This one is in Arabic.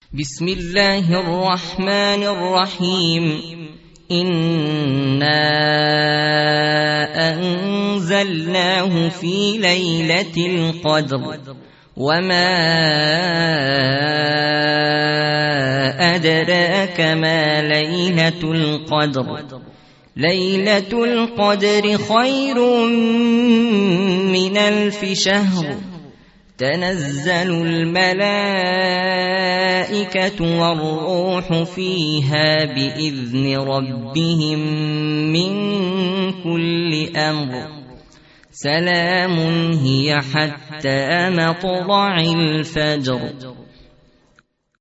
بسم الله الرحمن الرحيم. إنا أنزلناه في ليلة القدر وما أدراك ما ليلة القدر. ليلة القدر خير من 1000 شهر. تنزل الملائكة والروح فيها بإذن ربهم من كل أمر. سلام هي حتى مطلع الفجر.